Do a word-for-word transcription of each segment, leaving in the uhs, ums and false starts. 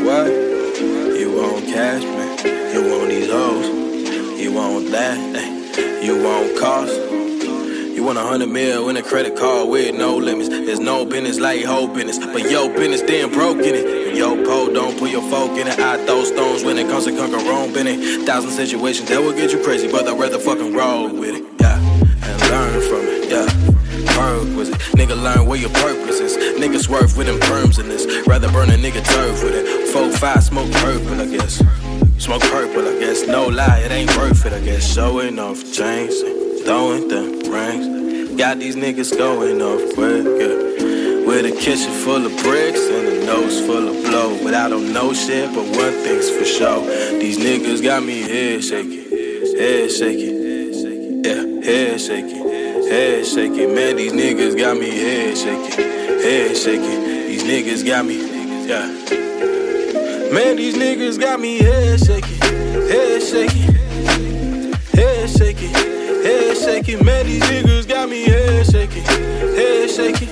want what? You want cash, man. You want these hoes. You want that, ay. You want cost. You want a hundred mil in a credit card with no limits. There's no business like whole business, but your business then broke in it. When your pole don't put your folk in it. I throw stones when it comes to conquer Rome in it. Thousand situations that will get you crazy, but I'd rather fucking roll with it, yeah. And learn from it, yeah. Work with it, nigga learn where your purpose is. Nigga swerve with them perms in this. Rather burn a nigga turf with it. Four, five, smoke purple, I guess. Smoke purple, I guess. No lie, it ain't worth it, I guess. Showing off chains, throwing them rings. Got these niggas going off quick, yeah. With a kitchen full of bricks and a nose full of blow. But I don't know shit, but one thing's for sure. These niggas got me head shaking, head shaking, yeah, head shaking, head shaking. Man, these niggas got me head shaking, head shaking. These niggas got me, yeah. Man, these niggas got me head shaking, head shaking, head shaking, head shaking. Man, these niggas got me head shaking, head shaking,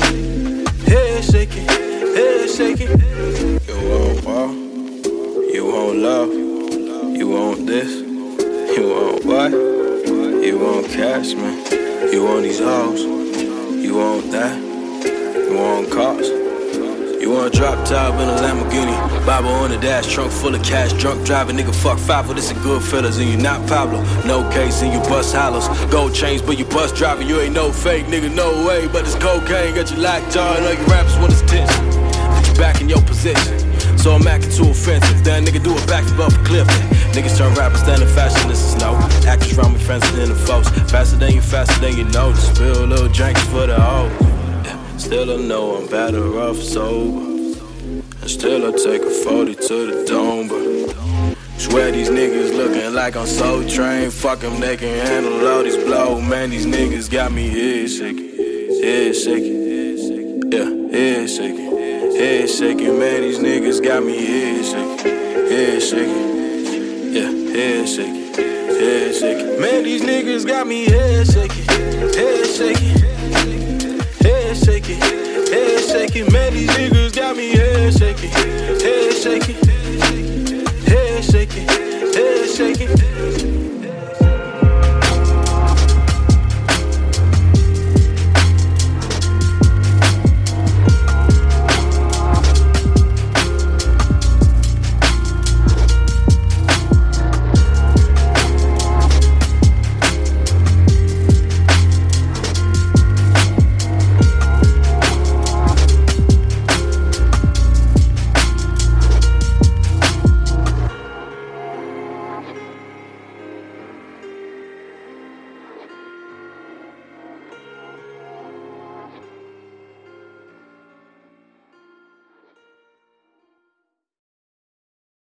head shaking, head shaking. You want war? You want love? You want this? You want what? You want cash, man. You want these hoes? You want that? You want cars? You want a drop top in a Lamborghini, Bible on the dash, trunk full of cash, drunk driving, nigga fuck five, but this a good fellas, and you not Pablo. No case and you bust hollows, gold chains, but you bust driving, you ain't no fake, nigga, no way, but it's cocaine, got you locked jaw, and all you rappers want is attention, put you back in your position, so I'm acting too offensive, that nigga do a backflip off a cliff, niggas turn rappers down in fashion, this is no, actors round me faster than the folks, faster than you, faster than you know, just spill a little drinks for the hoes. Still I know I'm better off sober. And still I take a forty to the dome, but swear these niggas looking like I'm so trained. Fuck them, they can handle all these blows. Man, these niggas got me head shaking, head shaking, yeah, head shaking, head shaking. Man, these niggas got me head shaking, head shaking, yeah, head shaking, head shaking. Man, these niggas got me head shaking, head shaking. Head shaking, head shaking, man, these niggas got me head shaking, head shaking, head shaking, head shaking.